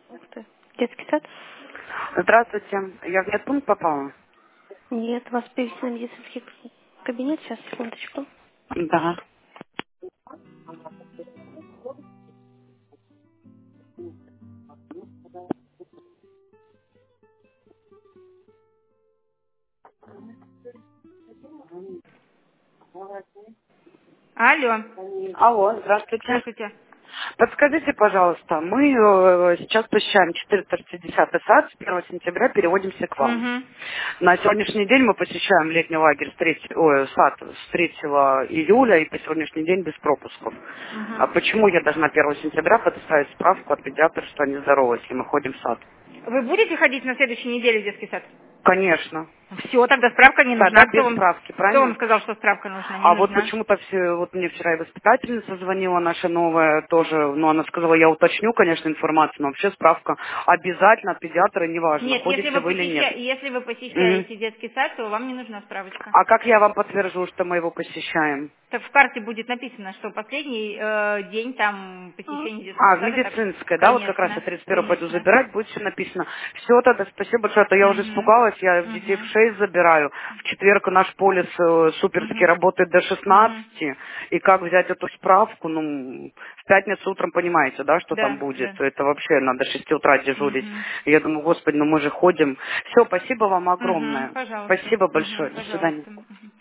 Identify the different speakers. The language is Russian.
Speaker 1: Ух ты. Детский сад?
Speaker 2: Здравствуйте. Я в медпункт попала?
Speaker 1: Нет, вас перевести на медицинский кабинет. Сейчас, секундочку.
Speaker 2: Да.
Speaker 3: Алло,
Speaker 2: Алло, здравствуйте.
Speaker 3: здравствуйте.
Speaker 2: Подскажите, пожалуйста, мы сейчас посещаем 450 сад, с 1 сентября переводимся к вам.
Speaker 3: Угу.
Speaker 2: На сегодняшний день мы посещаем летний лагерь сад с 3 июля и по сегодняшний день без пропусков. А
Speaker 3: Угу.
Speaker 2: почему я должна 1 сентября предоставить справку от педиатра, что они здоровы, если мы ходим в сад?
Speaker 3: Вы будете ходить на следующей неделе в детский сад?
Speaker 2: Конечно.
Speaker 3: Все, тогда справка не нужна.
Speaker 2: Тогда без справки,
Speaker 3: Кто вам
Speaker 2: правильно?
Speaker 3: сказал, что справка нужна? Не
Speaker 2: А вот
Speaker 3: нужна.
Speaker 2: почему-то все, вот мне вчера и воспитательница звонила, наша новая тоже, но она сказала, я уточню, конечно, информацию, но вообще справка обязательно от педиатра, неважно,
Speaker 3: Нет, если
Speaker 2: ходите
Speaker 3: вы,
Speaker 2: вы или нет.
Speaker 3: если вы
Speaker 2: Мгм.
Speaker 3: посещаете детский сад, то вам не нужна справочка.
Speaker 2: А как я вам подтвержу, что мы его посещаем?
Speaker 3: Так в карте будет написано, что последний день там посещения детского
Speaker 2: А, в
Speaker 3: сада. Так,
Speaker 2: медицинской, да, вот как раз я
Speaker 3: конечно,
Speaker 2: 31 пойду
Speaker 3: конечно.
Speaker 2: забирать, будет все написано. Все, тогда спасибо большое, а то я уже
Speaker 3: Угу.
Speaker 2: испугалась, я детей в
Speaker 3: Угу.
Speaker 2: 6 забираю, в четверг наш полис суперский
Speaker 3: Угу.
Speaker 2: работает до
Speaker 3: Угу.
Speaker 2: 16, и как взять эту справку, ну, в пятницу утром понимаете, да, что там
Speaker 3: Да,
Speaker 2: будет,
Speaker 3: да.
Speaker 2: это вообще надо 6 утра дежурить.
Speaker 3: Угу.
Speaker 2: И я думаю, господи, ну мы же ходим. Все, спасибо вам
Speaker 3: Угу.
Speaker 2: огромное.
Speaker 3: Пожалуйста.
Speaker 2: Спасибо
Speaker 3: Угу.
Speaker 2: большое, до свидания.
Speaker 3: Пожалуйста. Мгм.